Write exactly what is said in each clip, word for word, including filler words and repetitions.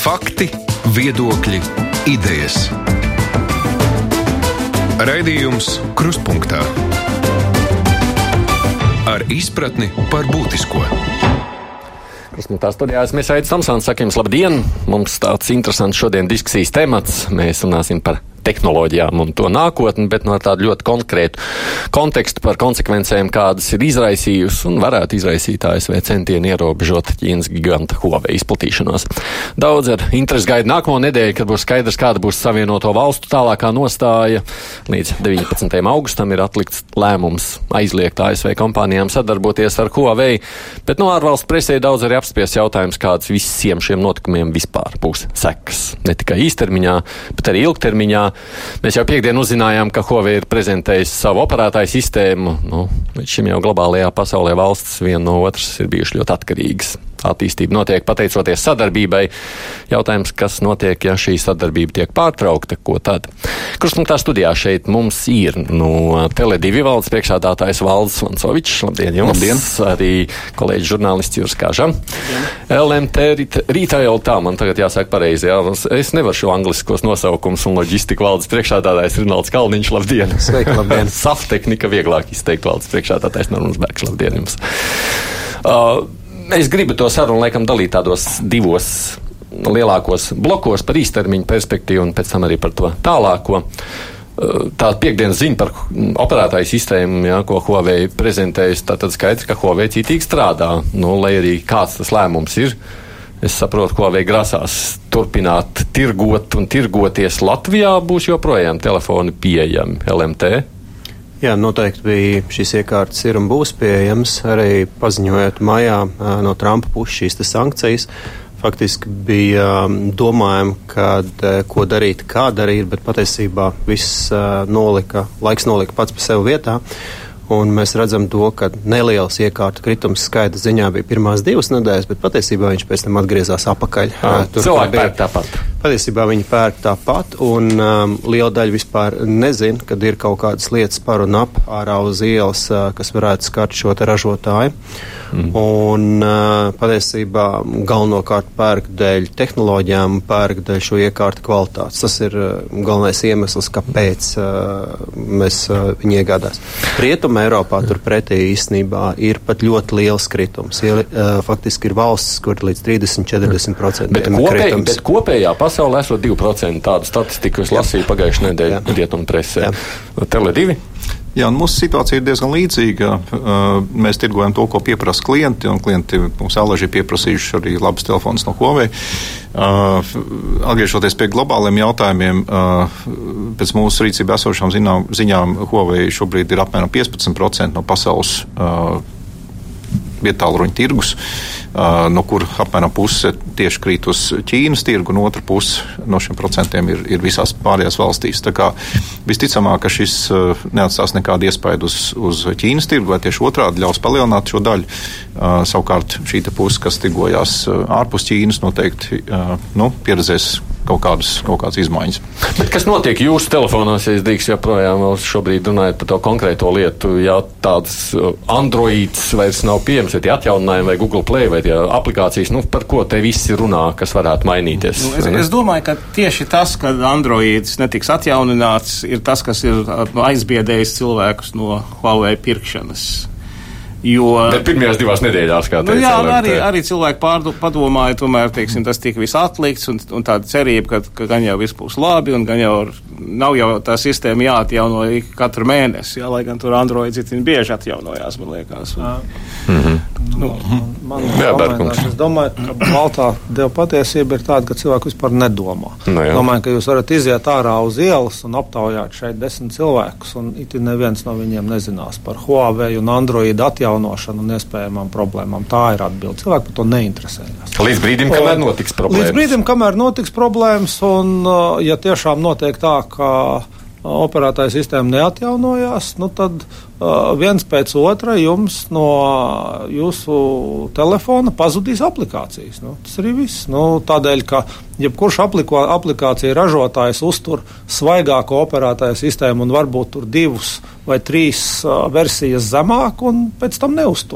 Fakti, viedokļi, idejas. Raidījums Krustpunktā ar izpratni par būtisko. Krustpunktā studijās mēs Aidis Tomsons sakiem labdien. Mums tāds interesants šodien diskusijas temats. Mēs runāsim par tehnoloģijām un to nākotni, bet no tādu ļoti konkrētu kontekstu par konsekvencēm, kādas ir izraisījusi un varētu izraisīt A S V centieni ierobežot Ķīnas giganta Huawei izplatīšanos. Daudz ar interesi gaida nākamo nedēļu, kad būs skaidrs, kāda būs Savienoto Valstu tālākā nostāja. Līdz deviņpadsmitajam augustam ir atlikts lēmums aizliegt A S V kompānijām sadarboties ar Huawei, bet no ārvalstu presē daudz arī apspriest jautājums, kāds visiem šiem notikumiem vispār būs sekas. Ne tikai īstermiņā, bet arī ilgtermiņā. Mēs jau piekdien uzzinājām, ka Huawei ir prezentējis savu operētāju sistēmu. Nu, līdz šim jau globālajā pasaulē valstis viena no otras ir bijušas ļoti atkarīgas. Attīstība notiek pateicoties sadarbībai. Jautājums, kas notiek, ja šī sadarbība tiek pārtraukta, ko tad? Krustpunktā studijā šeit mums ir no Tele divi valdes priekšsēdētājs Valdis Vancovičs. Labdien jums! Labdien! Arī kolēģis žurnālists Juris Kaža. L M T Retail, tā man tagad jāsaka pareizi, jā. Es nevaru šo angliskos nosaukums un loģistiku valdes priekšsēdētājs Rinalds Kalniņš. Labdien! Sveiki, labdien! Saftehnika vieglāk izteikt valdes priekšsēdētājs Normans Bergs. Labdien jums! Uh, Es gribu to sarunu laikam dalīt tādos divos lielākos blokos par īstermiņu perspektīvu un pēc tam arī par to tālāko. Tā piekdienas ziņa par operētāju sistēmu, jā, ko Huawei prezentējas, tātad skaidrs, ka Huawei cītīgi strādā. Nu, lai arī kāds tas lēmums ir, es saprotu, Huawei grasās turpināt tirgot un tirgoties Latvijā, būs joprojām telefoni pieejami L M T. Jā, noteikti bija šīs iekārtas ir un būs pieejams, arī paziņojot maijā no Trumpa puses šīs sankcijas. Faktiski bija domājumi, kad, ko darīt, kā darīt, bet patiesībā viss nolika, laiks nolika pats pa sevi vietā. Un mēs redzam to, ka neliels iekārtu kritums skaita ziņā bija pirmās divas nedēļas, bet patiesībā viņš pēc tam atgriezās apakaļ. Cilvēki pērk tāpat. Patiesībā viņi pērk tāpat, un um, liela daļa vispār nezin, kad ir kaut kādas lietas par un ap ārā uz ielas, uh, kas varētu skart šo te ražotāju. Mm. Un uh, patiesībā galvenokārt pērk dēļ tehnoloģijām, pērk dēļ šo iekārtu kvalitātes. Tas ir uh, galvenais iemesls, kāpēc uh, mēs uh, viņi iegādās. Rietuma Eiropā turpretī īstenībā ir pat ļoti liels kritums. Ir, uh, faktiski ir valstis, kur līdz trīsdesmit līdz četrdesmit procenti bet, kopēj, bet kopējā pasaulē esot divi procenti tādu statistiku, es lasīju pagājušajā nedēļā rietumu presē. Tele divi? Jā, un mūsu situācija ir diezgan līdzīga. Mēs tirgojam to, ko pieprasa klienti, un klienti mums alaži ir pieprasījuši arī labas telefonus no Huawei. Atgriežoties pie globāliem jautājumiem, pēc mūsu rīcībā esošām ziņām Huawei šobrīd ir apmēram piecpadsmit procenti no pasaules vietālruņa tirgus, no kur apmēram puse tieši krīt uz Ķīnas tirgu, un otra puse no šiem procentiem ir, ir visās pārējās valstīs. Tā kā visticamāk, ka šis neatstās nekādu iespaidu uz, uz Ķīnas tirgu, vai tieši otrādi ļaus palielināt šo daļu. Savukārt šī te puse, kas tirgojās ārpus Ķīnas, noteikti nu, pieredzēs kaut kādas, kaut kādas izmaiņas. Bet kas notiek jūsu telefonos, ja es drīkst joprojām vēl šobrīd runājot par to konkrēto lietu, ja tāds Androids vairs nav pieejams, vai tie atjauninājumi, vai Google Play, vai tie aplikācijas, nu, par ko te visi runā, kas varētu mainīties? Nu, es, es domāju, ka tieši tas, ka Androids netiks atjaunināts, ir tas, kas ir aizbiedējis cilvēkus no Huawei pirkšanas. Jo, bet pirmajās divās nedēļās, kā teica, nu, jā, arī, arī cilvēki pārdu, padomāja, tomēr, teiksim, tas tika viss atlikts, un, un tāda cerība, ka, ka gan jau viss būs labi, un gan jau nav jau tā sistēma jāatjauno katru mēnesi, jā, lai gan tur Android citin bieži atjaunojās, man liekas. Un, mm-hmm. nu, man, man es domāju, ka baltā deva patiesība ir tāda, ka cilvēki vispār nedomā. No, domāju, ka jūs varat iziet ārā uz ielas un aptaujāt šeit desmit cilvēkus, un it neviens no viņiem nezinās par Huawei un Android atjaunošanu un iespējamām problēmām. Tā ir atbilde. Cilvēki par to neinteresējās. Līdz brīdim, kamēr notiks problēmas. Līdz brīdim, kamēr notiks problēmas, un ja tiešām notiek tā, ka operētāja sistēma neatjaunojās, nu tad uh, viens pēc otra jums no jūsu telefona pazudīs aplikācijas. Nu, tas arī viss. Nu, tādēļ, ka jebkurš apliko, aplikācija ražotājs uztur svaigāko operētāja sistēmu un varbūt tur divus vai trīs uh, versijas zemāk un pēc tam neuztur.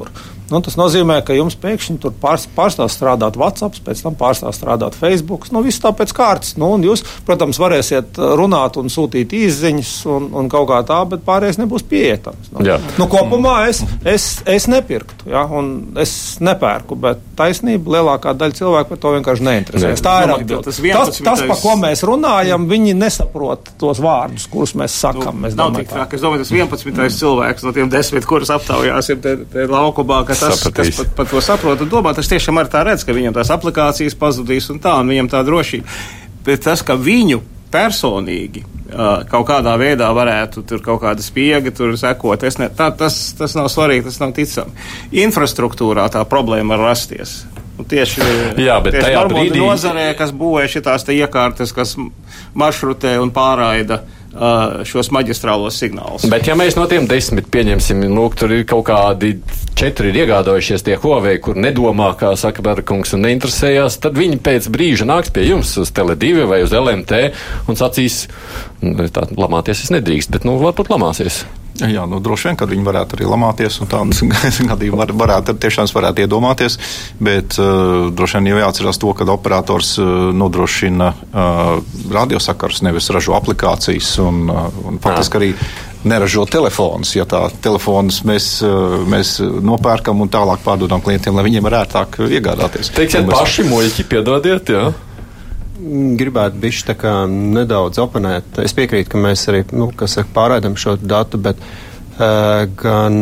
Nu, tas nozīmē, ka jums pēkšņi tur pārs, pārstāv strādāt WhatsApp, pēc tam pārstāv strādāt Facebook. Nu, viss tā pēc kārtas. Nu, un jūs, protams, varēsiet runāt un sūtīt īsziņas un, un kaut kā tā, bet pārējais nebūs pieejams. Nu, nu, kopumā es, es, es nepirktu, ja, un es nepērku, bet taisnība lielākā daļa cilvēku par to vienkārši neinteresēs. Tā ir atbilde. Tas, tas, tas, pa ko mēs runājam, viņi nesaprot tos vārdus, kurus mēs sakam. Nu, nav tik tā, ka es domāju, tas vienpadsmitais cilvēks no tiem desmit, kurus aptaujās, ir te, te laukumā, ka tas, kas pat, pat to saprot un domā, tas tiešām arī tā redz, ka viņam tās aplikācijas pazudīs un tā, un viņam tā drošība. Bet tas, ka viņu personīgi uh, kaut kādā veidā varētu tur kaut kāda spiega tur sekot, es ne, tā, tas, tas nav svarīgi, tas nav ticami. Infrastruktūrā tā problēma var rasties. Un tieši Jā, bet tieši tajā brīdī nozarē, kas būvē šitās te iekārtas, kas maršrutē un pārraida Uh, šos maģistrālos signālus. Bet ja mēs no tiem desmit pieņemsim, lūk, tur ir kaut kādi četri ir iegādājušies tie Huawei, kur nedomā, kā saka Berakungs, un neinteresējās, tad viņi pēc brīža nāks pie jums uz Tele divi vai uz L M T un sacīs, tā lamāties es nedrīkst, bet nu varbūt lamāsies. Jā, nu droši vien, kad viņi varētu arī lamāties, un tādas gadījumi var, varētu, tiešām varētu iedomāties, bet uh, droši vien jau jāatcerās to, ka operators uh, nodrošina uh, radiosakarus, nevis ražo aplikācijas, un, uh, un faktiski arī neražo telefonus, ja tā telefonus mēs, uh, mēs nopērkam un tālāk pārdodam klientiem, lai viņiem var ērtāk iegādāties. Teiksiet, paši muļķi, piedodiet, jā? Gribētu bišķi tā kā nedaudz oponēt. Es piekrītu, ka mēs arī, nu, kas saka, pārraidam šo datu, bet uh, gan,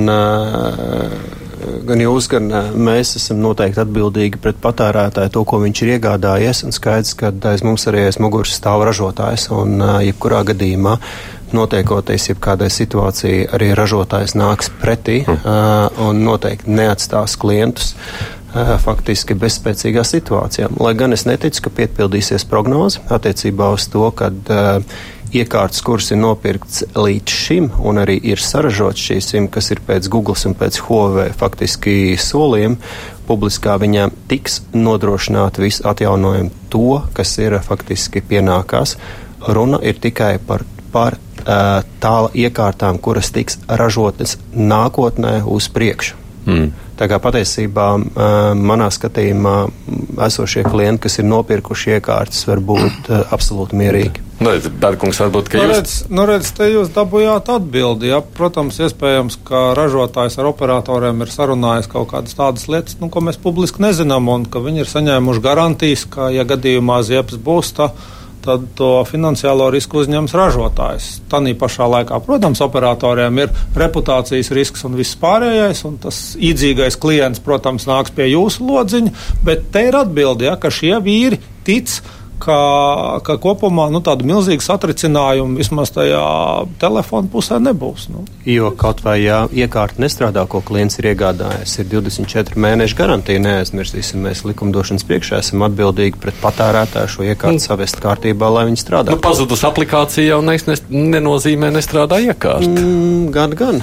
uh, gan jūs, gan uh, mēs esam noteikti atbildīgi pret patērētāju to, ko viņš ir iegādājies, un skaidrs, ka aiz mums arī aiz muguras stāv ražotājs, un uh, jebkurā gadījumā notiekoties jebkādai situācijai arī ražotājs nāks pretī uh, un noteikti neatstās klientus faktiski bezspēcīgā situācijā. Lai gan es neticu, ka piepildīsies prognoze attiecībā uz to, kad uh, iekārtas, kuras ir nopirkts līdz šim un arī ir saražots šīs sim, kas ir pēc Googles un pēc Huawei faktiski solījumi, publiskā viņām tiks nodrošināta visu atjaunojumu to, kas ir faktiski pienākās. Runa ir tikai par, par uh, tāla iekārtām, kuras tiks ražotas nākotnē uz priekšu. Mm. Tā kā patiesībā manā skatījumā esošie klienti, kas ir nopirkuši iekārtas, var būt absolūti mierīgi. Nu, Berakungs, varbūt, ka jūs... Nu, redz, nu, redz, te jūs dabujāt atbildi, ja. Protams, iespējams, ka ražotājs ar operatoriem ir sarunājis kaut kādas tādas lietas, nu, ko mēs publiski nezinām, un ka viņi ir saņēmuši garantijas, ka, ja gadījumā ziepes būs, tā tad to finansiālo risku uzņems ražotājs. Tanī pašā laikā, protams, operatoriem ir reputācijas risks un viss pārējais, un tas īdzīgais klients, protams, nāks pie jūsu lodziņa, bet te ir atbildi, ja, ka šie vīri tic, ka, ka kopumā nu, tādu milzīgu satricinājumu vismaz tajā telefona pusē nebūs. Nu. Jo kaut vai, ja iekārta nestrādā, ko klients ir iegādājies, ir divdesmit četri mēnešu garantija, neaizmirsīsim, mēs likumdošanas priekšā esam atbildīgi pret patērētāju šo iekārtu savest kārtībā, lai viņi strādā. Nu, pazudus aplikācija jau ne, ne, nenozīmē nestrādā iekārta. Mm, gan, gan.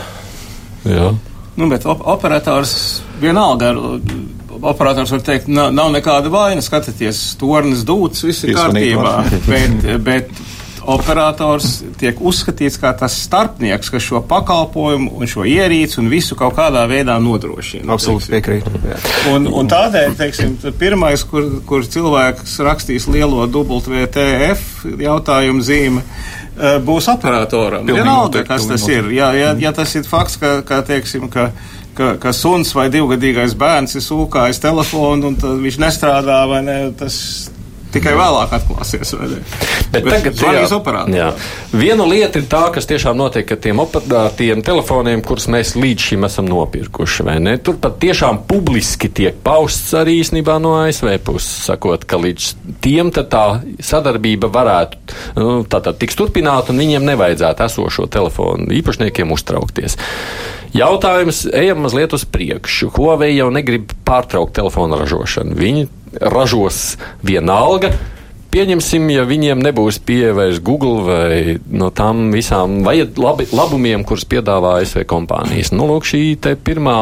Jā. Nu, bet op- operators vienalga ar... Operators var teikt, nav, nav nekāda vaina, skatieties, tornis dūts, viss ir kārtībā, bet, bet operators tiek uzskatīts kā tas starpnieks, kas šo pakalpojumu un šo ierīci un visu kaut kādā veidā nodrošina. Absolūti piekrītu. Un, un tādēļ, teiksim, pirmais, kur, kur cilvēks rakstīs lielo W T F jautājumu zīme, būs operatoram. Vienalga, kas tas ir. Ja, ja, ja tas ir fakts, ka, ka teiksim, ka Ka, ka suns vai divgadīgais bērns ir sūkājis telefonu un tad viņš nestrādā, vai ne, tas tikai vēlāk atklāsies, vai ne? Bet, Bet tagad, jā, jā. Viena lieta ir tā, kas tiešām notiek ar tiem operātiem telefoniem, kurus mēs līdz šim esam nopirkuši, vai ne? Tur pat tiešām publiski tiek pausts arī īstenībā no A S V puses, sakot, ka līdz tiem tad tā sadarbība varētu, nu, tātad tiks turpināt un viņiem nevajadzētu esošo telefonu īpašniekiem uztraukties. Jautājums, ejam mazliet uz priekšu. Huawei jau negrib pārtraukt telefonu ražošanu. Viņi ražos vienalga. Pieņemsim, ja viņiem nebūs pieeja vairs Google vai no tām visām vajad labi, labumiem, kurus piedāvā A S V kompānijas. Nu, lūk, šī te pirmā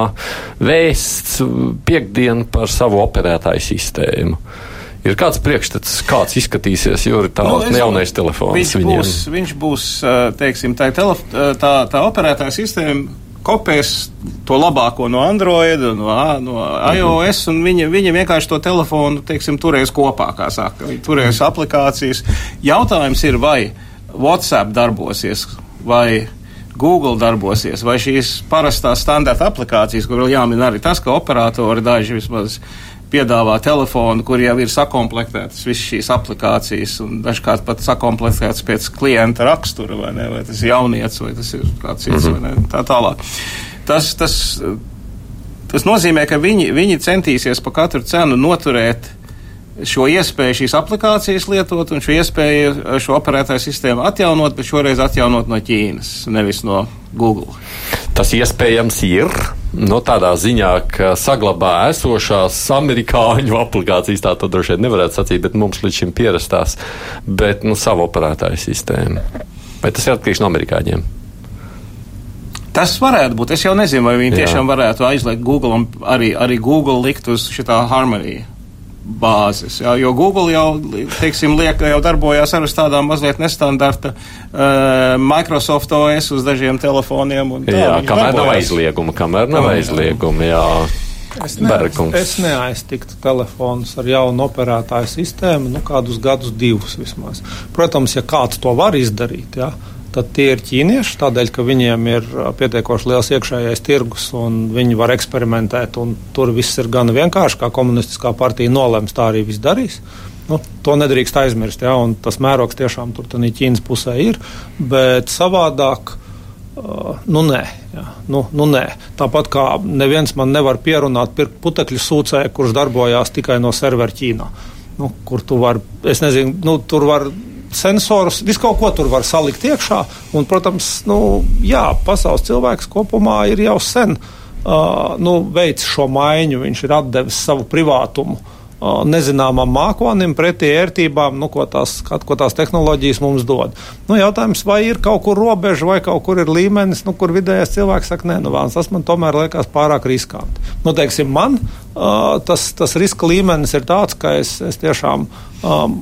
vēsts piekdiena par savu operētāju sistēmu. Ir kāds priekšstats, kāds izskatīsies, jo ir tā nu, jaunais telefons viņš viņiem? Būs, viņš būs, teiksim, tā, telef, tā, tā operētāja sistēma kopēs to labāko no Android, no, no iOS, un viņi, viņi vienkārši to telefonu, teiksim, turēs kopā, kā saka. Viņi turēs aplikācijas. Jautājums ir, vai WhatsApp darbosies, vai Google darbosies, vai šīs parastās standarta aplikācijas, kur vēl jāmin arī tas, ka operatori daži vismaz piedāvā telefonu, kur jau ir sakomplektētas visas šīs aplikācijas un dažkārt pat sakomplektētas pēc klienta rakstura, vai ne, vai tas ir jaunieci, vai tas ir kāds cits, mm-hmm. vai ne, tā tālāk. Tas, tas, tas nozīmē, ka viņi, viņi centīsies pa katru cenu noturēt šo iespēju šīs aplikācijas lietot un šo iespēju šo operētāju sistēmu atjaunot, bet šoreiz atjaunot no Ķīnas, nevis no Google. Tas iespējams ir no tādā ziņā, ka saglabā esošās amerikāņu aplikācijas, tā to droši vien nevarētu sacīt, bet mums līdz šim pierastās, bet nu, savu operētāju sistēmu. Vai tas ir atkarīgs no amerikāņiem? Tas varētu būt. Es jau nezinu, vai viņi Jā. tiešām varētu aizliegt Google un arī, arī Google likt uz šitā Harmony bāzes, jā, jo Google jau, teiksim, liek, jau darbojās ar uz tādām mazliet nestandarta uh, Microsoft O S uz dažiem telefoniem. Un tā, jā, kamēr darbojās. nav aizlieguma, kamēr nav aizlieguma, jā. Es, ne, es neaiztiktu telefonus ar jaunu operētāju sistēmu, nu kādus gadus divus vismaz. Protams, ja kāds to var izdarīt, jā, tad tie ir ķīnieši, tādēļ, ka viņiem ir pietiekoši liels iekšējais tirgus un viņi var eksperimentēt, un tur viss ir gan vienkārši, kā komunistiskā partija nolems, tā arī viss darīs. Nu, to nedrīkst aizmirst, jā, un tas mērogs tiešām tur tādā Ķīnas pusē ir, bet savādāk, uh, nu nē, jā, nu, nu nē. Tāpat kā neviens man nevar pierunāt pirkt putekļu sūcēju, kurš darbojās tikai no servera Ķīnā. Nu, kur tu var, es nezinu, nu, tur var sensorus, visu kaut ko tur var salikt iekšā, un, protams, nu, jā, pasaules cilvēks kopumā ir jau sen uh, nu, veids šo maiņu, viņš ir atdevis savu privātumu uh, nezināmam mākonim pretī ērtībām, nu, ko tās, ko tās tehnoloģijas mums dod. Nu, jautājums, vai ir kaut kur robeža, vai kaut kur ir līmenis, nu, kur vidējais cilvēks saka, nē, nu, vāns, tas man tomēr liekas pārāk riskanti. Nu, teiksim, man uh, tas, tas riska līmenis ir tāds, ka es, es tiešām um,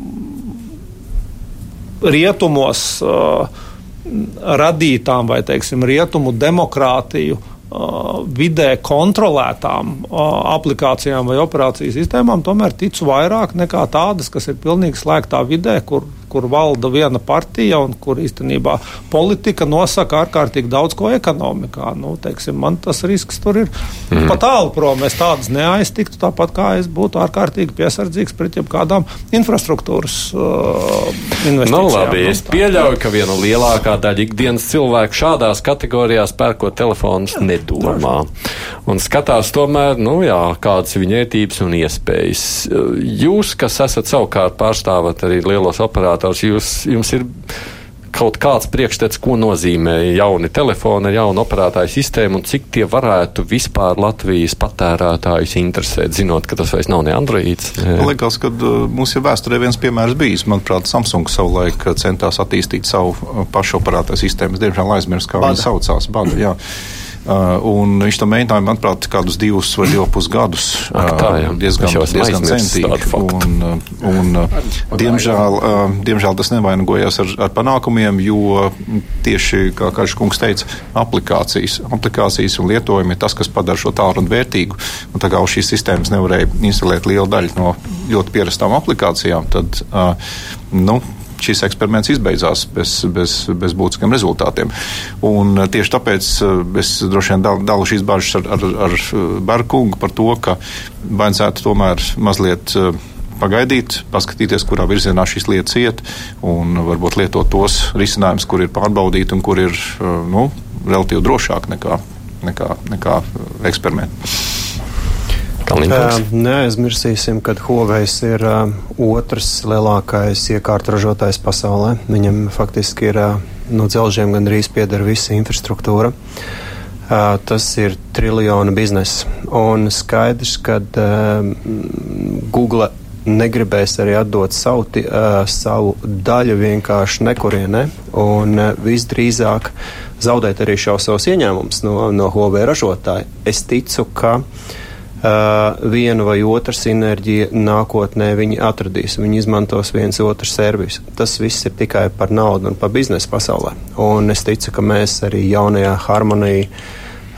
rietumos uh, radītām vai, teiksim, rietumu demokrātiju uh, vidē kontrolētām uh, aplikācijām vai operāciju sistēmām tomēr ticu vairāk nekā tādas, kas ir pilnīgi slēgtā vidē, kur, kur valda viena partija un kur īstenībā politika nosaka ārkārtīgi daudz ko ekonomikā. Nu, teiksim, man tas risks tur ir mm. pa tālu prom. Es tādas neaiztiktu, tāpat kā es būtu ārkārtīgi piesardzīgs pret jebkādām infrastruktūras uh, investīcijām. Nu, labi, es pieļauju, ka viena lielākā daļa ikdienas cilvēku šādās kategorijās pērkot telefonus nedomā. Un skatās tomēr, nu jā, kādas ir viņa ētības un iespējas. Jūs, kas esat savukārt pārstāvat arī lielos operātors, Jūs, jums ir kaut kāds priekšstats, ko nozīmē jauni telefoni ar jaunu operētāju sistēmu un cik tie varētu vispār Latvijas patērētājus interesēt, zinot, ka tas vairs nav ne Androids? Man liekas, ka uh, mums ir vēsturē viens piemērs bijis. Manuprāt, Samsung savulaik centās attīstīt savu pašu operētāju sistēmu. Diemžēl aizmirst, kā viņi saucās. Bada, jā. Uh, un viņš to mēģināja, manuprāt, kādus divus vai divu pus gadus uh, tā, jā. diezgan, diezgan centīgi. Un, un uh, diemžēl, uh, diemžēl tas nevainagojās ar, ar panākumiem, jo tieši, kā Kažs kungs teica, aplikācijas, aplikācijas un lietojumi ir tas, kas padara šo tālruni vērtīgu. Un tā kā uz šīs sistēmas nevarēja instalēt lielu daļu no ļoti pierastām aplikācijām, tad, uh, nu, šis eksperiments izbeidzās bez, bez, bez būtiskiem rezultātiem. Un tieši tāpēc es droši vien dalu, dalu šīs bažas ar, ar, ar Barkungu par to, ka vajadzētu tomēr mazliet pagaidīt, paskatīties, kurā virzienā šīs lietas iet, un varbūt lietot tos risinājumus, kur ir pārbaudīti un kur ir nu, relatīvi drošāk nekā, nekā, nekā eksperimenti. Neaizmirsīsim, ka Huawei ir uh, otrs lielākais iekārtu ražotājs pasaulē. Viņam faktiski ir uh, no dzelžiem gandrīz pieder visa infrastruktūra. Uh, tas ir triljonu bizness. Un skaidrs, ka uh, Google negribēs arī atdot savu, uh, savu daļu vienkārši nekurienē. Un uh, visdrīzāk zaudēt arī šo savus ieņēmumus no, no Huawei ražotāja. Es ticu, ka Uh, vienu vai otru sinerģiju nākotnē viņi atradīs. Viņi izmantos viens otru servisu. Tas viss ir tikai par naudu un par biznesu pasaulē. Un es ticu, ka mēs arī jaunajā Harmony uh,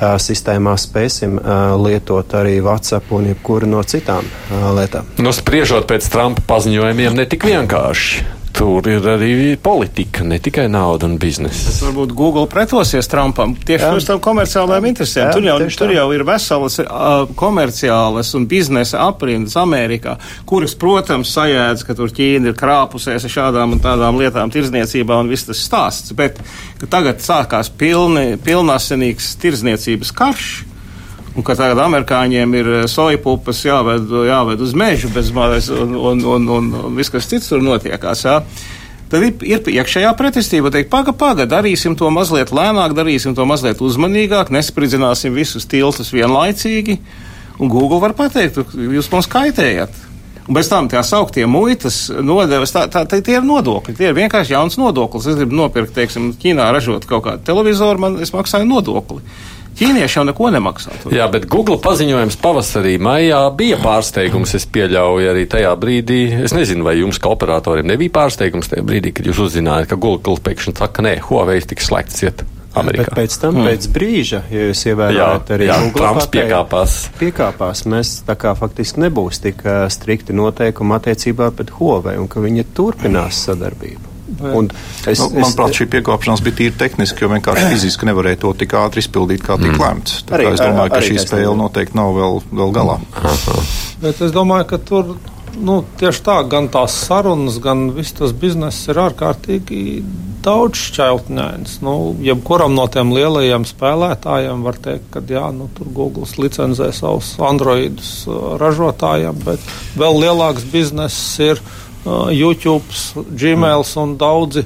uh, sistēmā spēsim uh, lietot arī WhatsApp un jebkuru no citām uh, lietām. Nu, spriežot pēc Trumpa paziņojumiem, ne tik vienkārši. Tur ir arī politika, ne tikai nauda un biznesa. Varbūt Google pretosies Trumpam tieši uz tām komerciālajām interesēm. Tur jau, tur jau ir veselas uh, komerciālas un biznesa aprindas Amerikā, kuras, protams, sajēdz, ka tur Ķīna ir krāpusies ar šādām un tādām lietām tirdzniecībā un viss tas stāsts. Bet tagad sākās pilni, pilnasenīgs tirdzniecības karš. Un ka tagad amerikāņiem ir sojapupas jāved, jāved uz mežu bez mājas un, un, un, un, un viss, kas cits tur notiekās, jā. Tad ir, ir iekšējā pretestība, teikt, paga, paga, darīsim to mazliet lēnāk, darīsim to mazliet uzmanīgāk, nespridzināsim visus tiltus vienlaicīgi, un Google var pateikt, jūs mums kaitējat. Un bez tam tie sauktie muitas nodevas, tā, tā, tā, tie ir nodokļi, tie ir vienkārši jauns nodoklis. Es gribu nopirkt, teiksim, Ķīnā ražot kaut kādu televizoru, man es maksāju nodokli. Ķīnieši jau neko nemaksā. Jā, bet Google paziņojums pavasarī, maijā bija pārsteigums, es pieļauju arī tajā brīdī. Es nezinu, vai jums kā operatoriem nebija pārsteigums tajā brīdī, kad jūs uzzinājāt, ka Google pēkšņi saka, nē, Huawei tiks slēgts iet Amerikā. Bet pēc tam, mm. pēc brīža, ja jūs ievērojat arī jā, Google Trumps piekāpās. Piekāpās, mēs tā kā faktiski nebūs tik uh, strikti noteikumi attiecībā pret Huawei un ka viņi turpinās sadarbību. Un es, nu, manuprāt, šī piekāpšanās bija tīri tehniski, jo vienkārši fiziski nevarēja to tik ātri izpildīt, kā tik lēmts. Tā kā es domāju, ka šī spēle noteikti nav vēl, vēl galā. Bet es domāju, ka tur, nu, tieši tā, gan tās sarunas, gan viss tas bizness ir ārkārtīgi daudz šķautņains. Nu, jebkuram no tiem lielajiem spēlētājiem var teikt, ka jā, nu, tur Google licenzē savus Androidus ražotājiem, bet vēl lielāks bizness ir Uh, YouTube, Gmails un daudzi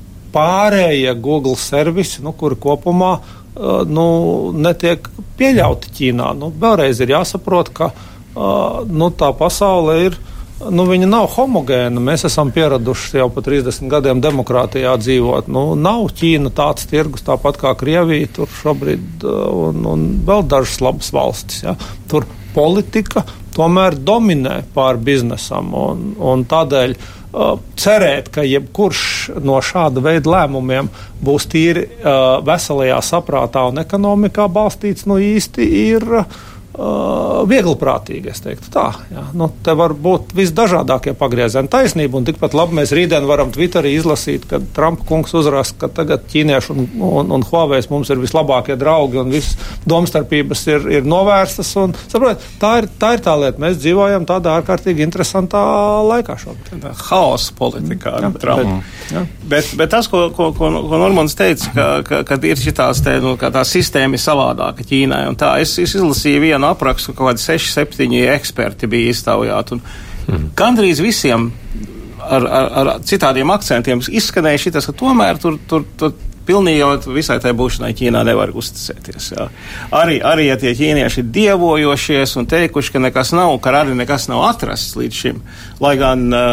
pārējie Google servisi, nu, kuri kopumā uh, nu, netiek pieļauti Ķīnā. Nu, vēlreiz ir jāsaprot, ka uh, nu, tā pasaule ir, nu, viņa nav homogēna. Mēs esam pieraduši jau pa trīsdesmit gadiem demokrātijā dzīvot. Nu, nav Ķīna tāds tirgus, tāpat kā Krievija, tur šobrīd uh, un, un vēl dažas labas valstis. Ja. Tur politika tomēr dominē pār biznesam, un, un tādēļ uh, cerēt, ka jebkurš no šāda veida lēmumiem būs tīri uh, veselajā saprātā un ekonomikā balstīts, nu īsti ir uh, viegliprātīgi, es teiktu tā. Jā. Nu, te var būt visdažādākie pagriezieni taisnība, un tikpat labi mēs rītdien varam Twitterī izlasīt, kad Trumpa kungs uzraksta, ka tagad ķīnieši un, un, un Huawei mums ir vislabākie draugi un visas domstarpības ir, ir novērstas. Un, saprot, tā, ir, tā ir tā lieta. Mēs dzīvojam tādā ārkārtīgi interesantā laikā šobrīd. Haosa politikā ar Trumpu. Bet, bet tas, ko, ko, ko, ko Normans teica, ka, ka, kad ir šitās te, nu, ka tā sistēma ir savādāka Ķīnai, un tā es, es izlasīju vienu aprakstu, ka kaut kādi seši, septiņi eksperti bija iztaujāti. Un mm. gandrīz visiem ar, ar, ar citādiem akcentiem izskanēja šitas, ka tomēr tur, tur, tur pilnīgi jau visai tai būšanai Ķīnā nevar uzticēties. Jā. Arī, arī, ja tie ķīnieši ir dievojošies un teikuši, ka nekas nav, ka arī nekas nav atrasts līdz šim, lai gan uh,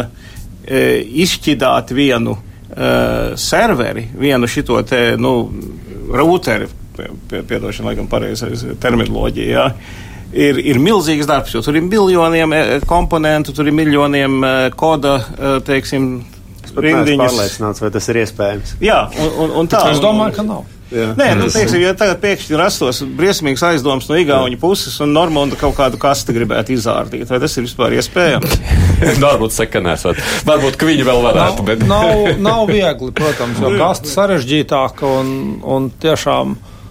izšķidāt vienu uh, serveri, vienu šito te, nu, routeri, piedošana, laikam pareizais terminoloģija, jā, ir, ir milzīgs darbs, jo tur ir miljoniem komponentu, tur ir miljoniem koda, teiksim, rindiņas. Es pārliecināts, vai tas ir iespējams. Jā, un, un, un tā. Es domāju, ka nav. Jā. Nē, nu, teiksim, ja tagad pēkšņi rastos briesmīgs aizdoms no Igauņu puses un Normonda kaut kādu kasti gribētu izārdīt, vai tas ir vispār iespējams? Varbūt saka, nesot. Varbūt, ka viņi vēl varētu, nav, bet... nav, nav viegli, protams, jo kasta sarežģītāka un, un tiešām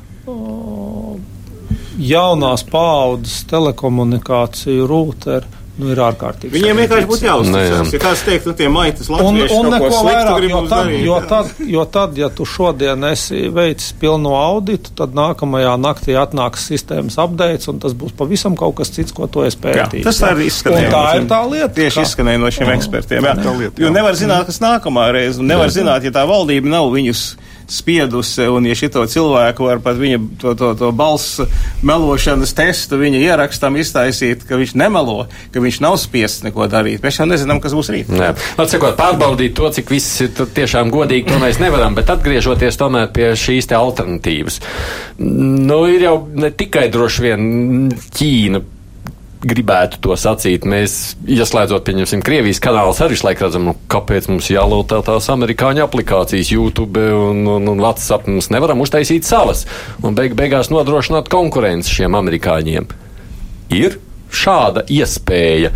jaunās paaudzes telekomunikāciju rūteri, nu, ir ārkārtīgi. Viņiem vienkārši būtu jāuzticas. Ja kāds teikt, nu, tie maitas latvieši un, un kaut ko sliktu grib jo mums tad, darīt. Jo tad, jo tad, ja tu šodien esi veicis pilnu auditu, tad nākamajā naktī atnāks sistēmas updates, un tas būs pavisam kaut kas cits, ko tu esi pētījis. Jā, tas tā ir izskanēja. Un tā ir tā lieta. Tieši kā... izskanēja no šiem ekspertiem. Jā. Jā. Jo nevar zināt, kas nākamā reize, un nevar jā. zināt, ja tā valdība nav viņus spiedusi, un ja šito cilvēku var pat viņa to, to, to balss melošanas testu viņa ierakstam iztaisīt, ka viņš nemelo, ka viņš nav spiests neko darīt. Mēs jau nezinām, kas būs rīt. Nē. Atsakot, pārbaudīt to, cik viss ir tiešām godīgi, to mēs nevaram, bet atgriežoties tomēr pie šīs te alternatīvas. Nu, ir jau ne tikai droši vien Ķīna gribētu to sacīt. Mēs, ieslēdzot, pieņemsim, Krievijas kanālus, arī šlaik redzam, nu, kāpēc mums jālūtā tās amerikāņu aplikācijas YouTube un, un, un WhatsApp. Mums nevaram uztaisīt savas un beig beigās nodrošināt konkurenci šiem amerikāņiem. Ir šāda iespēja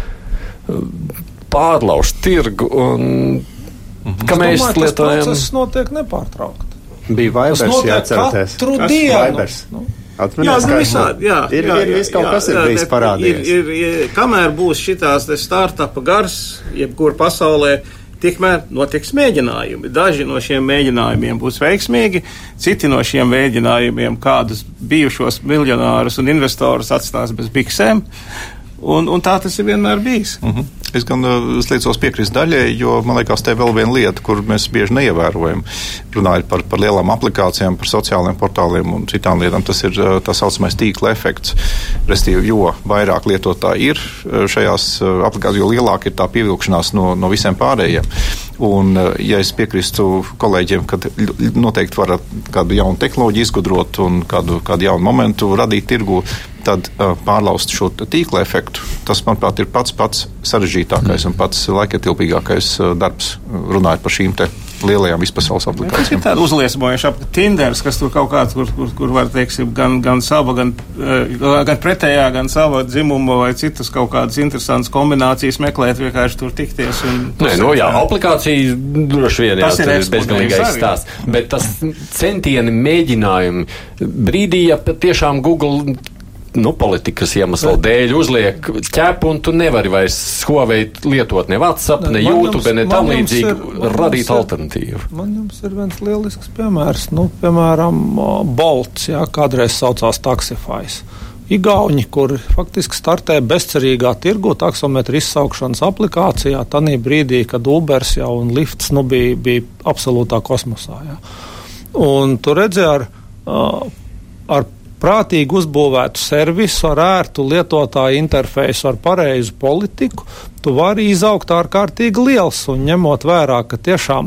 pārlauzt tirgu un mm-hmm. ka mēs domāju, lietojam. Tas process notiek nepārtraukti. Bija Vibers, jāatceraties. Katru dienu. Nu. Jā, nu visādi, jā. Ir, jā, ir viss kaut jā, kas ir jā, bijis parādījies. Ir, ir, ir, kamēr būs šitās startupa gars, jebkur pasaulē, tikmēr notiks mēģinājumi. Daži no šiem mēģinājumiem būs veiksmīgi, citi no šiem mēģinājumiem kādus bijušos miljonārus un investorus atstās bez biksēm. Un, un tā tas ir vienmēr bijis. Uh-huh. Es gan uh, slēdzos piekrist daļai, jo man liekas, te vēl viena lieta, kur mēs bieži neievērojam. Runājot par, par lielām aplikācijām, par sociālajiem portāliem un citām lietām, tas ir uh, tā saucamais tīkla efekts. Restīvi, jo vairāk lietotāji ir uh, šajās uh, aplikācijās, jo lielāka ir tā pievilkšanās no, no visiem pārējiem. Un, uh, ja es piekristu kolēģiem, ka noteikti var kādu jaunu tehnoloģiju izgudrot un kādu, kādu jaunu momentu radīt tirgu, tad uh, pārlaust šo tīkla efektu. Tas, manuprāt, ir pats pats sarežģītākais mm. un pats laikietilpīgākais uh, darbs, runājot par šīm te lielajām vispasaules aplikācijām. Tas ir tāda uzliesmojuša Tinders, kas tur kaut kāds, kur, kur, kur var, teiksim, gan, gan sava, gan, gan pretējā, gan sava dzimuma vai citas kaut kādas interesantas kombinācijas meklēt, vienkārši tur tikties. Un Nē, no jā, aplikācija droši vien, jā, tas ir bezgalīgais stāsts. Bet tas centieni, mēģinājumi, brīdī, ja tiešām Google nu, politikas iemeslu dēļ uzliek ķepu, un tu nevari vairs Huawei lietot ne WhatsApp, ne, ne YouTube, jums, ne tam līdzīgi, radīt ir, alternatīvu. Man jums ir viens lielisks piemērs, nu, piemēram, Bolts, jā, kādreiz saucās Taxify. Igauņi, kur faktiski startē bezcerīgā tirgu taksometru izsaukšanas aplikācijā, tanī brīdī, kad Ubers jau un Lifts, nu, bija, bija absolūtā kosmosā, jā. Un tu redzi ar, ar prātīgi uzbūvētu servisu, ar ērtu lietotāju interfeisu, ar pareizu politiku, tu vari izaugt ārkārtīgi liels un ņemot vērā, ka tiešām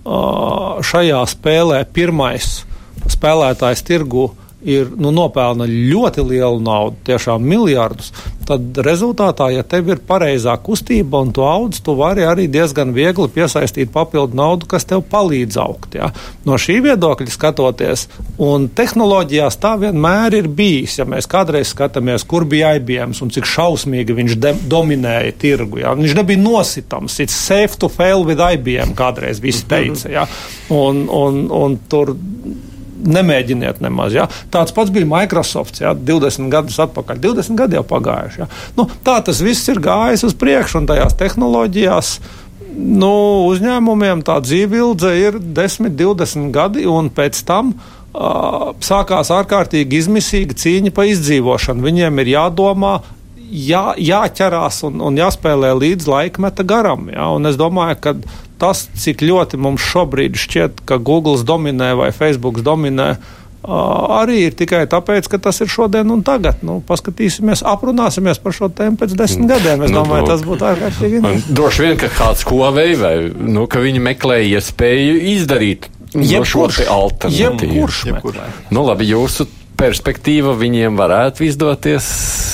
šajā spēlē pirmais spēlētājs tirgu ir, nu, nopelna ļoti lielu naudu, tiešām miljardus, tad rezultātā, ja tev ir pareizā kustība un tu audz, tu vari arī diezgan viegli piesaistīt papildu naudu, kas tev palīdz augt. Ja? No šī viedokļa skatoties, un tehnoloģijās tā vienmēr ir bijis, ja mēs kādreiz skatāmies, kur bija I B M un cik šausmīgi viņš de- dominēja tirgu. Ja? Viņš nebija nositams, it's safe to fail with I B M, kādreiz visi teica. Ja? Un, un, un tur nemēģiniet nemaz. Ja? Tāds pats bija Microsoft, ja? divdesmit gadus atpakaļ. divdesmit gadi jau pagājuši. Ja? Nu, tā tas viss ir gājis uz priekšu, un tajās tehnoloģijās nu, uzņēmumiem tā dzīvildze ir desmit, divdesmit gadi, un pēc tam uh, sākās ārkārtīgi izmisīga cīņa pa izdzīvošanu. Viņiem ir jādomā, jā, jāķerās un, un jāspēlē līdz laikmeta garam. Ja? Un es domāju, ka tas, cik ļoti mums šobrīd šķiet, ka Googles dominē vai Facebooks dominē, arī ir tikai tāpēc, ka tas ir šodien un tagad. Nu, paskatīsimies, aprunāsimies par šo tēmu pēc desmit gadiem. Es nu, domāju, tas būtu ārkārtīgi interesanti. Droši vien, ka kāds Huawei vai, nu, ka viņi meklē iespēju izdarīt no šo te alternatīvu. Jebkurš meklē. Nu, labi, jūsu perspektīva viņiem varētu izdoties?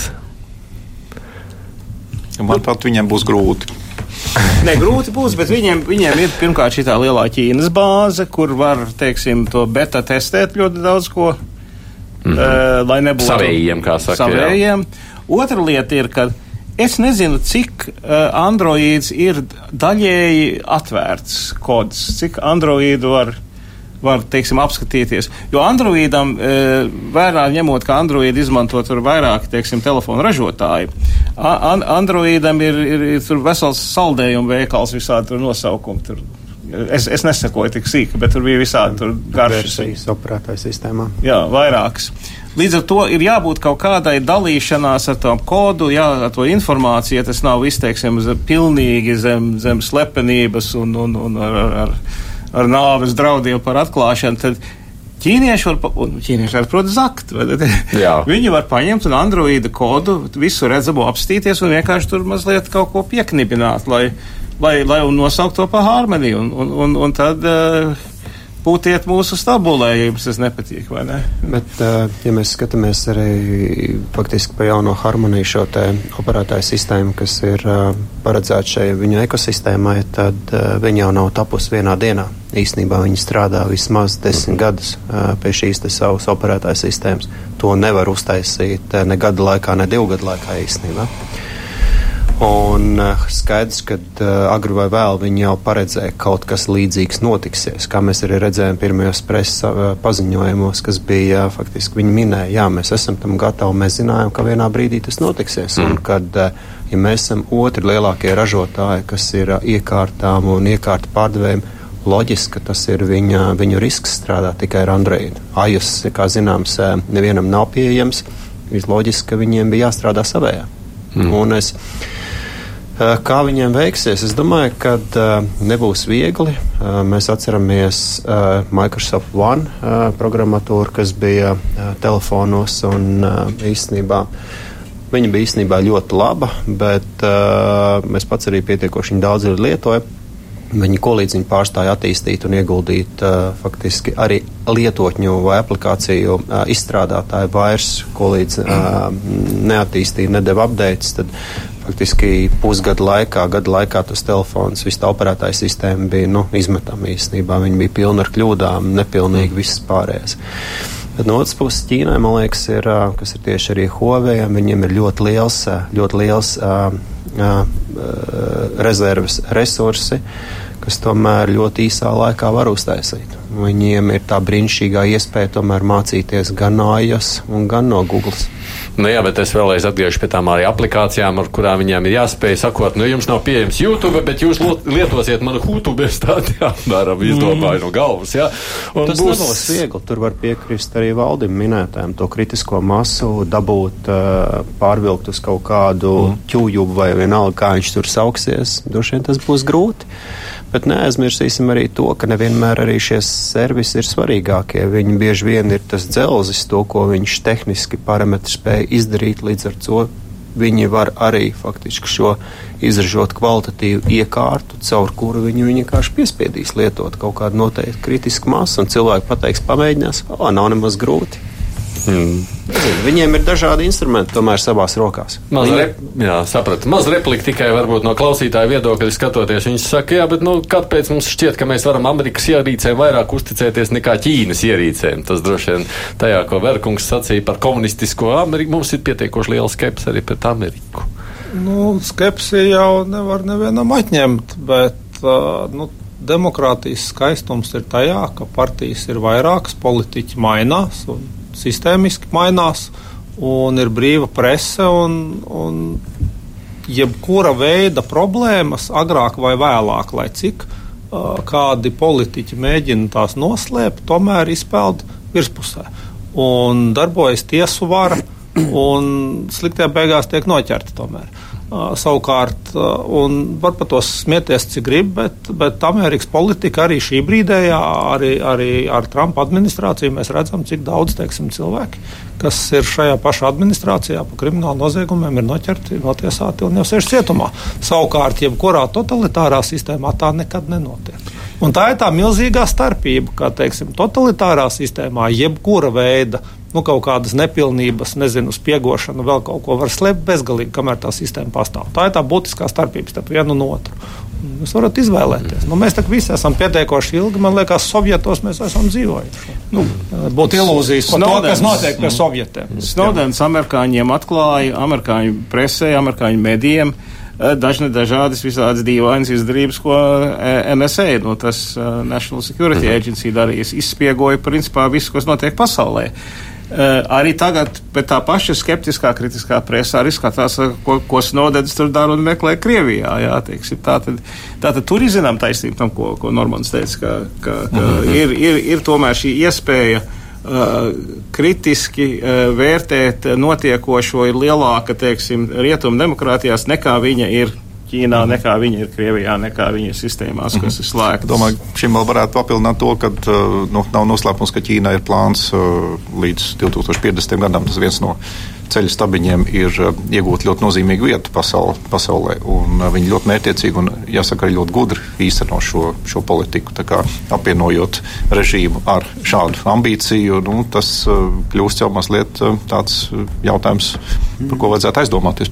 Manuprāt, viņiem būs grūti. Ne, grūti būs, bet viņiem, viņiem ir pirmkārt šitā lielā Ķīnas bāze, kur var, teiksim, to beta testēt ļoti daudz ko, mm-hmm. uh, lai nebūtu savējiem, kā saka. Savējiem. Otra lieta ir, ka es nezinu, cik uh, Androids ir daļēji atvērts kods, cik Androidu var, var, teiksim, apskatīties. Jo Androidam, uh, vērā ņemot, ka Android izmanto tur vairāki, teiksim, telefonu ražotāji, An- Androidam ir, ir, ir tur vesels saldējumu veikals, visādi tur nosaukumi. Tur. Es, es nesakoju tik sīki, bet tur bija visādi tur garšas. Versijas operētāju sistēmā. Jā, vairākas. Līdz ar to ir jābūt kaut kādai dalīšanās ar to kodu, jā, ar to informāciju, ja tas nav izteiksim pilnīgi zem, zem slepenības un, un, un ar, ar, ar nāves draudiem par atklāšanu, tad ķīnieši var, un ķīnieši var, protams, zakt. Viņi var paņemt un Androida kodu, visu redzamo apstīties un vienkārši tur mazliet kaut ko pieknibināt, lai, lai, lai un nosaukt to pa Harmony. Un, un, un, un tad uh, pūtiet mūsu stabulē, ja jums tas nepatīk, vai ne? Bet, ja mēs skatāmies arī faktiski pa jauno harmoniju šo te operētāju sistēmu, kas ir paredzēta šai viņu ekosistēmai, tad viņa jau nav tapusi vienā dienā. Īstenībā viņi strādā vismaz desmit gadus pie šīs te savas operētāju sistēmas. To nevar uztaisīt ne gada laikā, ne divu gadu laikā īstenībā. Un uh, skaidrs, ka uh, agri vai vēl viņi jau paredzēja kaut kas līdzīgs notiksies, kā mēs arī redzējām pirmajos preses uh, paziņojumos, kas bija uh, faktiski viņi minēja, jā, mēs esam tam gatavi, mēs zinājām, ka vienā brīdī tas notiksies, mm. un kad, uh, ja mēs esam otri lielākie ražotāji, kas ir uh, iekārtām un iekārtu pārdevējiem, loģiski, ka tas ir viņa, viņu risks strādāt tikai ar Android. iOS, kā zināms, uh, nevienam nav pieejams, ir loģiski, ka viņiem bija jāstrādā savējā. Mm. Un es Kā viņiem veiksies? Es domāju, ka uh, nebūs viegli. Uh, mēs atceramies uh, Microsoft One uh, programmatūru, kas bija uh, telefonos, un uh, īstenībā viņa bija īstenībā ļoti laba, bet uh, mēs pats arī pietiekoši daudz ir lietoja. Viņi ko līdz viņi pārstāja attīstīt un ieguldīt uh, faktiski arī lietotņu vai aplikāciju uh, izstrādātāju vairs, ko līdz uh, neattīstīja, nedeva updates, tad faktiski pusgadu laikā, gadu laikā tas telefons, viss tā operētāja sistēma bija, nu, izmetama īstenībā. Viņi bija pilni ar kļūdām, nepilnīgi visas pārējās. Bet no otras puses Ķīnai, man liekas, ir, kas ir tieši arī Huawei, viņiem ir ļoti liels, ļoti liels uh, uh, rezerves resursi, kas tomēr ļoti īsā laikā var uztaisīt. Viņiem ir tā brīnišķīgā iespēja tomēr mācīties gan no iOS un gan no Googles. Nu jā, bet es vēlreiz atgriežu pie tām arī aplikācijām, ar kurām viņiem ir jāspēj sakot, nu jums nav pieejams YouTube, bet jūs lietosiet manu YouTube, es tādi apmēram izdomāju no galvas, jā. Un tas būs... nebūs viegli, tur var piekrist arī Valdim minētājiem, to kritisko masu dabūt, pārvilkt uz kaut kādu mm. YouTube vai vienalga, kā viņš tur sauksies, droši vien tas būs grūti. Bet neaizmirsīsim arī to, ka nevienmēr arī šie servisi ir svarīgākie. Viņi bieži vien ir tas dzelzis, to, ko viņš tehniski parametri spēja izdarīt, līdz ar to viņi var arī faktiski šo izražot kvalitatīvu iekārtu, caur kuru viņi vienkārši piespiedīs lietot kaut kādu noteikti kritisku masu, un cilvēki pateiks, pamēģinās, o, nav nemaz grūti. Hmm. Viņiem ir dažādi instrumenti tomēr savās rokās. Maz, rep, jā, sapratu. Maz replika tikai varbūt no klausītāja viedokļa skatoties. Viņš saka, jā, bet nu, kāpēc mums šķiet, ka mēs varam Amerikas ierīcēm vairāk uzticēties nekā Ķīnas ierīcēm? Tas droši vien tajā, ko Verkungs sacīja par komunistisko Ameriku, mums ir pietiekoši liela skepse arī pret Ameriku. Nu, skepsi jau nevar nevienam atņemt, bet uh, nu, demokrātijas skaistums ir tajā, ka partijas ir vairākas, politiķi mainās un sistēmiski mainās, un ir brīva prese, un, un jebkura veida problēmas agrāk vai vēlāk, lai cik uh, kādi politiķi mēģina tās noslēpt, tomēr izpeld virspusē. Un darbojas tiesu vara, un sliktie beigās tiek noķerti tomēr. Uh, savukārt, uh, un var par to smieties, cik grib, bet, bet Amerikas politika arī šī brīdējā, arī, arī ar Trumpa administrāciju mēs redzam, cik daudz, teiksim, cilvēki, kas ir šajā pašā administrācijā par kriminālu noziegumiem, ir noķerti, notiesāti un jau sēž cietumā. Savukārt, jebkurā totalitārā sistēmā tā nekad nenotiek. Un tā ir tā milzīgā starpība, kā, teiksim, totalitārā sistēmā jebkura veida nu, kaut kādas nepilnības, nezinu, spiegošanu, vēl kaut ko var slēpt bezgalīgi, kamēr tā sistēma pastāv. Tā ir tā būtiskā starpība starp vienu un otru. Jūs varat izvēlēties. Nu, mēs tā visi esam pietiekoši ilgi, man liekas, Sovietos mēs esam dzīvojuši. Nu, būtu ilūzijas par to, kas notiek pie Sovietiem. Snowdens amerikāņiem atklāja, amerikāņu presē, amerikāņu medijiem, dažne dažādas visādas dīvainas izdarības, ko N S A, no tas National Security Agency darīs, izspiegoja principā visu, kas notiek pasaulē. Uh, arī tagad pēc tā paša skeptiskā, kritiskā presā arī skatās, ko, ko Snowdens tur dara un meklē Krievijā. Jā, teiksim, tātad, tātad tur izzinām taisnību tam, ko, ko Normans teica, ka, ka, ka mm-hmm. ir, ir, ir tomēr šī iespēja uh, kritiski uh, vērtēt notiekošo ir lielāka, teiksim, rietumu demokrātijās nekā viņa ir Ķīnā, mm. nekā viņi ir Krievijā, nekā viņi ir sistēmās, kas mm. ir slēgtas. Domāju, šim vēl varētu papildināt to, ka nu, nav noslēpums, ka Ķīnā ir plāns līdz divtūkstoš piecdesmitajam gadam. Tas viens no ceļu stabiņiem ir iegūt ļoti nozīmīgu vietu pasaulē, pasaulē un viņi ļoti mērķiecīgi un, jāsaka, arī ļoti gudri īsteno šo, šo politiku. Tā kā apvienojot režīmu ar šādu ambīciju, nu, tas kļūst jau mazliet tāds jautājums, par ko vajadzētu aizdomāties.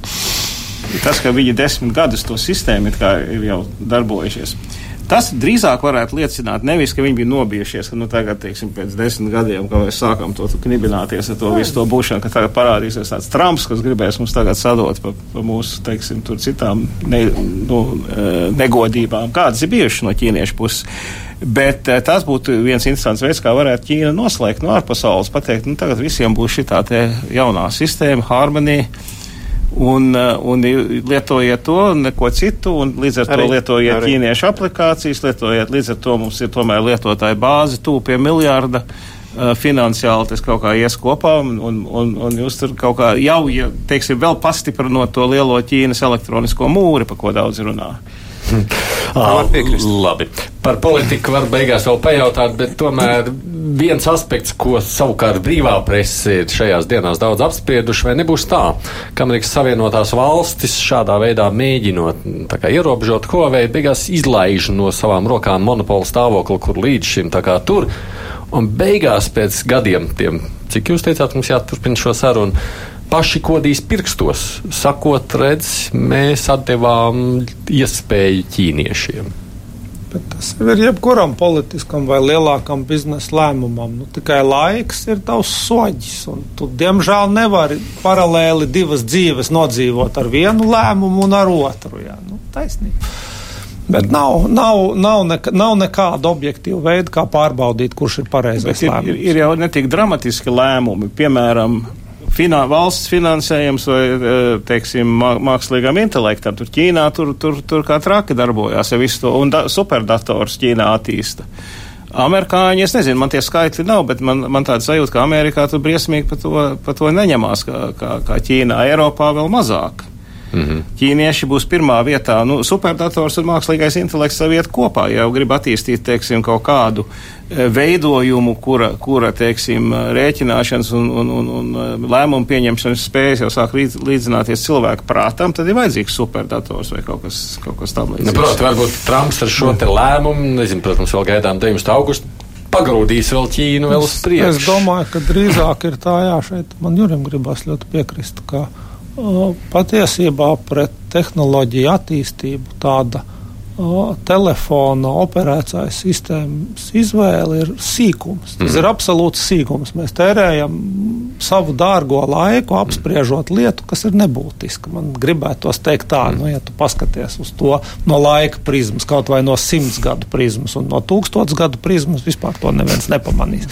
Tas, ka viņi desmit gadus to sistēmu ir, kā, ir jau darbojušies. Tas drīzāk varētu liecināt nevis, ka viņi bija nobijušies, ka nu tagad, teiksim, pēc desmit gadiem, ka mēs sākam to knibināties ar to visu to būšanu, ka tagad parādīsies tāds Trumps, kas gribēs mums tagad sadot pa, pa mūsu, teiksim, tur citām ne, nu, negodībām. Kādas ir bijušas no ķīniešu puses? Bet tas būtu viens interesants veids, kā varētu Ķīna noslēgt no ārpasaules, pateikt, nu tagad visiem būs šitā te jaunā sistēma, harmonija. Un, un lietojiet to, neko citu, un līdz ar arī, to lietojiet arī. Ķīniešu aplikācijas, lietojiet, līdz ar to mums ir tomēr lietotāja bāze tūp pie miljārda, uh, finansiāli tas kaut kā ies kopā, un, un, un jūs tur kaut kā jau, ja, teiksim, vēl pastiprinot to lielo Ķīnas elektronisko mūri, pa ko daudz runā. Hmm. Ah, labi. Par politiku var beigās vēl pajautāt, bet tomēr viens aspekts, ko savukārt brīvā presse ir šajās dienās daudz apsprieduši, vai nebūs tā, ka Amerikas Savienotās valstis šādā veidā mēģinot tā kā ierobežot Huawei, beigās izlaiž no savām rokām monopola stāvokli, kur līdz šim tā kā tur, un beigās pēc gadiem tiem, cik jūs teicāt, mums jāturpina šo sarunu, paši kodīs pirkstos, sakot, redz, mēs atdevām iespēju ķīniešiem. Bet tas ir jebkuram politiskam vai lielākam biznesa lēmumam. Nu, tikai laiks ir tavs soģis, un tu, diemžēl, nevari paralēli divas dzīves nodzīvot ar vienu lēmumu un ar otru. Jā. Nu, taisnība. Bet nav, nav, nav, nek, nav nekāda objektīva veida, kā pārbaudīt, kurš ir pareizais lēmums. Ir, ir jau ne tik dramatiski lēmumi, piemēram, Finan, valsts finansējums vai, teiksim, mākslīgām intelektam. Tur Ķīnā tur, tur, tur kā traki darbojās, ja visu to, un da, superdators Ķīnā attīsta. Amerikāņi, es nezinu, man tie skaitļi nav, bet man, man tāda sajūta, ka Amerikā tur briesmīgi pa to, pa to neņemās, kā, kā, kā Ķīnā, Eiropā vēl mazāk. Mm-hmm. Ķīnieši būs pirmā vietā, nu, superdators un mākslīgais intelekts saviet kopā, ja jau grib attīstīt, teiksim, kaut kādu veidojumu, kura, kura teiksim, rēķināšanas un, un, un, un lēmumu pieņemšanas spējas jau sāk līdz, līdzināties cilvēku prātam, tad ir vajadzīgs superdators vai kaut kas, kaut kas tam līdzīgs. Nu, protams, varbūt Trumps ar šo te lēmumu, nezinu, protams, vēl gaidām deviņdesmitā augusta, pagrūdīs vēl Ķīnu vēl uz priekšu. Es domāju, ka drīzāk ir tā, jā, šeit man Jurim gribas ļoti piekrist, ka uh, patiesībā pret tehnoloģiju attīstību tāda uh, telefona operētāja sistēmas izvēle ir sīkums. Tas mm. ir absolūts sīkums. Mēs tērējam savu dārgo laiku apspriežot lietu, kas ir nebūtiska. Man gribētos teikt tā, mm. nu, ja tu paskaties uz to no laika prizmas, kaut vai no simts gadu prizmas un no tūkstots gadu prizmas, vispār to neviens nepamanīs.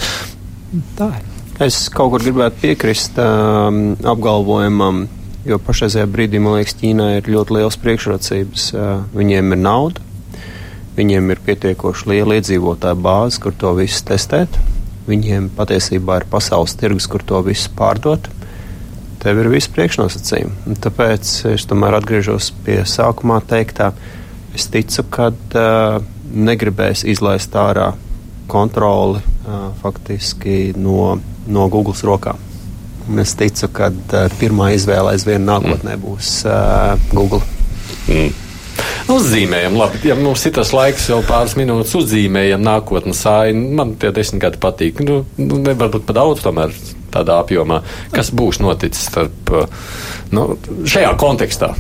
Tā ir. Es kaut kur gribētu piekrist um, apgalvojumam, jo pašreizajā brīdī, man liekas, Ķīnai ir ļoti liels priekšrocības. Uh, viņiem ir nauda, viņiem ir pietiekoši liela iedzīvotāja bāze, kur to visu testēt. Viņiem patiesībā ir pasaules tirgus, kur to visu pārdot. Tev ir visi priekšnosacījumi. Un tāpēc es tomēr atgriežos pie sākumā teiktā. Es ticu, ka uh, negribēs izlaist ārā kontroli uh, faktiski no, no Googles rokām. Un es ticu, ka uh, pirmā izvēle aizvien nākotnē būs uh, Google. Mm. Uzzīmējam, labi, ja mums ir tas laiks vēl pāris minūtes, uzzīmējam nākotnes ainu. Man tie desmit gadi patīk. Nu, nu nevar būt pa daudz tomēr tādā apjomā. Kas būs noticis starp, nu, šajā kontekstā?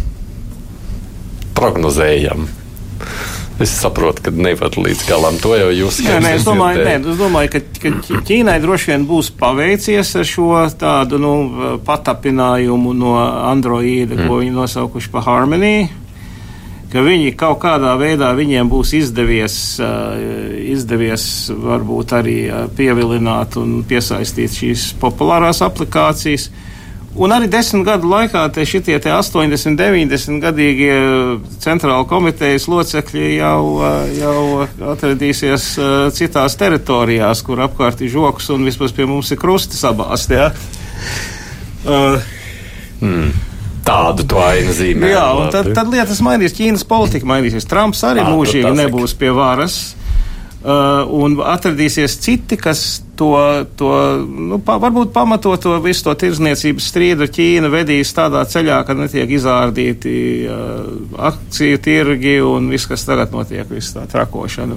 Prognozējam. Es saprotu, ka nevar līdz galam to jau jūs skaidrs. Nē, es domāju, nē, es domāju, ka, ka Ķīnai droši vien būs paveicies ar šo tādu, nu, patapinājumu no Androida, mm. ko viņi nosaukuši pa Harmony, ka viņi kaut kādā veidā viņiem būs izdevies, izdevies varbūt arī pievilināt un piesaistīt šīs populārās aplikācijas. Un arī desmit gadu laikā te šitie te astoņdesmit, deviņdesmit gadīgie centrāla komitejas locekļi jau, jau atradīsies citās teritorijās, kur apkārt ir žoks un vispār pie mums ir krusti sabāsti, jā. Uh, mm. tādu to ainu zīmē. Jā, un tad, tad lietas mainīs, Ķīnas politika mainīsies. Trumps arī à, mūžīgi nebūs pie varas, uh, un atradīsies citi, kas to, to nu, pa, varbūt pamatot to visu to tirzniecības strīdu Ķīna vedīs tādā ceļā, ka netiek izārdīti uh, akciju tirgi un viss, kas tagad notiek, viss tā trakošana.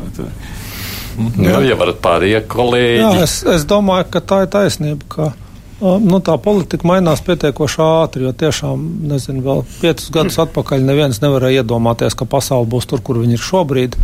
Jā, ja varat pārējie kolēģi. Jā, es, es domāju, ka tā ir taisnība, ka nu, tā politika mainās pietiekoši ātri, jo tiešām, nezinu, vēl piecus gadus atpakaļ neviens nevarēja iedomāties, ka pasaule būs tur, kur viņi ir šobrīd.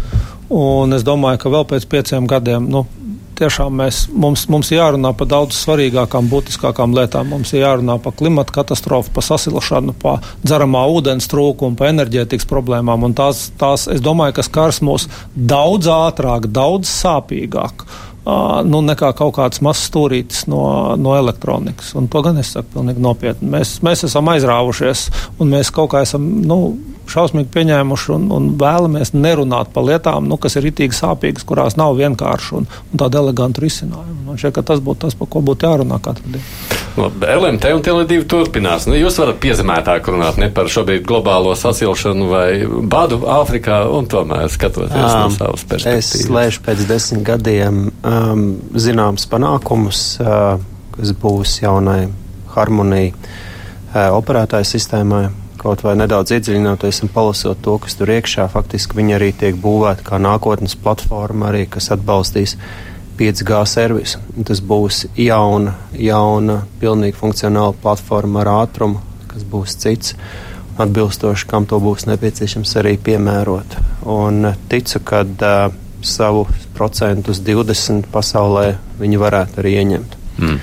Un es domāju, ka vēl pēc pieciem gadiem, nu, tiešām mēs, mums, mums jārunā par daudz svarīgākām, būtiskākām lietām. Mums jārunā par klimata katastrofu, par sasilšanu, par dzeramā ūdens trūkumu, par enerģētikas problēmām. Un tās, tās, es domāju, ka skars mūs daudz ātrāk, daudz sāpīgāk. Uh, nu, nekā kaut kāds mazs stūrītis no, no elektronikas. Un to gan es saku pilnīgi nopietni. Mēs, mēs esam aizrāvušies, un mēs kaut kā esam, nu, šausmīgi pieņēmuši un, un vēlamies nerunāt par lietām, nu, kas ir itīgi sāpīgas, kurās nav vienkārši un, un tāda eleganta risinājuma. Man šķiet, ka tas būtu tas, par ko būtu jārunā katru dienu. Labi, L M T un Tele divi turpinās. Nu, jūs varat piezemētāk runāt ne par šobrīd globālo sasilšanu vai badu Āfrikā, un tomēr skatoties um, no savas perspektīvas. Es lēšu pēc desmit gadiem um, zināms panākumus, uh, kas būs jaunai harmonija uh, operētāju sistēmai. Kaut vai nedaudz iedziļinoties un palasot to, kas tur iekšā, faktiski viņi arī tiek būvēti kā nākotnes platforma arī, kas atbalstīs pieci G servisu. Tas būs jauna, jauna, pilnīgi funkcionāla platforma ar ātrumu, kas būs cits, atbilstoši, kam to būs nepieciešams arī piemērot. Un ticu, ka uh, savu procentu uz divdesmit pasaulē viņi varētu arī ieņemt. Mm.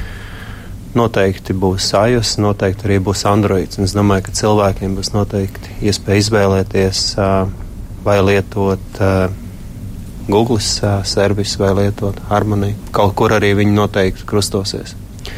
Noteikti būs iOS, noteikti arī būs Androids. Un es domāju, ka cilvēkiem būs noteikti iespēja izvēlēties, uh, vai lietot uh, Google uh, servisu vai lietot harmoniju. Kaut kur arī viņi noteikti krustosies.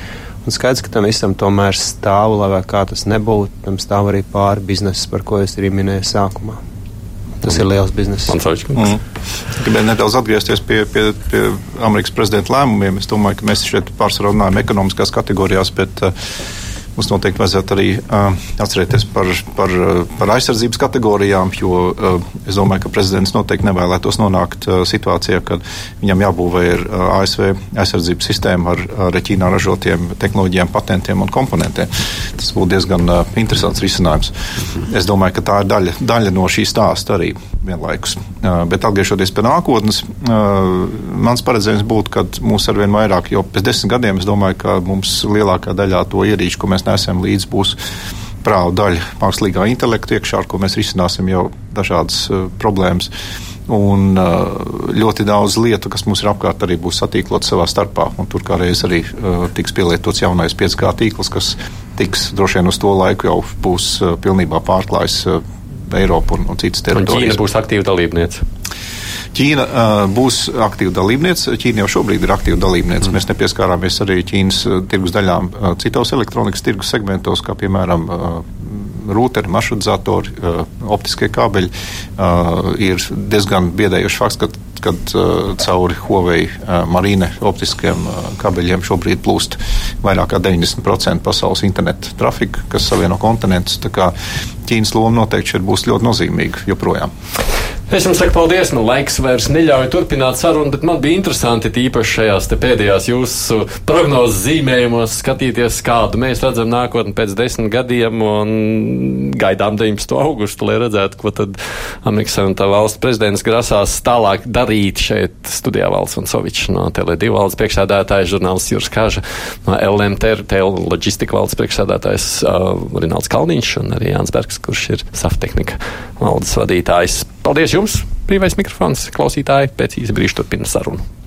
Un skaidrs, ka tam visam tomēr stāv, lai kā tas nebūtu, tam stāv arī pāri biznesa, par ko es arī minēju sākumā. Tas mm. ir liels bizness. Mm. Gribēju nedaudz atgriezties pie, pie, pie Amerikas prezidenta lēmumiem. Es domāju, ka mēs šeit pārsvarā runājam ekonomiskās kategorijās, bet uh, mums noteikti vajadzētu arī uh, atcerēties par, par, par aizsardzības kategorijām, jo uh, es domāju, ka prezidents noteikti nevēlētos nonākt uh, situācijā, kad viņam jābūvē ir uh, A S V aizsardzības sistēma ar, ar Ķīnā ražotiem tehnoloģijām, patentiem un komponentiem. Tas būtu diezgan uh, interesants risinājums. Es domāju, ka tā ir daļa, daļa no šī stāsta arī vienlaikus. Uh, bet atgriežoties pie nākotnes, uh, mans paredzējums būtu, ka mūs arvien vairāk, jo pēc desmit gadiem es domāju, ka mums lielākā daļā to ierīču, ko mēs nesam līdz, būs prāvu daļa mākslīgā intelekta iekšā, ar ko mēs risināsim jau dažādas uh, problēmas. Un uh, ļoti daudz lietu, kas mums ir apkārt, arī būs satīklot savā starpā. Un tur kā reiz arī uh, tiks pielietots jaunais pieci G tīkls, kas tiks droši vien uz to laiku jau būs uh, pilnībā pārklājis uh, Eiropu un, un citas teritorijas. Un Ķīna būs aktīva dalībniece. Ķīna uh, būs aktīva dalībniece. Ķīna jau šobrīd ir aktīva dalībniece. Mm. Mēs nepieskārāmies arī Ķīnas uh, tirgus daļām uh, citos elektronikas tirgus segmentos, kā piemēram uh, rūteri, maršrutizatori, uh, optiskie kābeļi. Uh, ir diezgan biedējošs fakts, ka kad uh, cauri Huawei uh, marīne optiskiem uh, kabeļiem šobrīd plūst vairāk kā deviņdesmit procenti pasaules interneta trafika, kas savieno kontinentus. Tā kā Ķīnas loma noteikti šeit būs ļoti nozīmīga joprojām. Es jums saku paldies, nu laiks vairs neļauj turpināt sarunu, bet man bija interesanti tīpaši šajās te pēdējās jūsu prognozes zīmējumos skatīties, kādu mēs redzam nākotni pēc desmit gadiem un gaidām deviņpadsmito augustu, lai redzētu, ko tad Amerikas Savienotā valsts prezidents grasās tālāk darīt šeit studijā Valds Vancovičs no Tele divi valdes priekšsēdētājs, žurnālists Juris Kaža, no L M T Loģistika valdes priekšsēdētājs uh, Rinalds Kalniņš un arī Jānis Bergs, kurš ir Saftehnika valdes vadītājs. Paldies jums! Brīvais mikrofons, klausītāji, pēc īsa brīža turpina sarunu.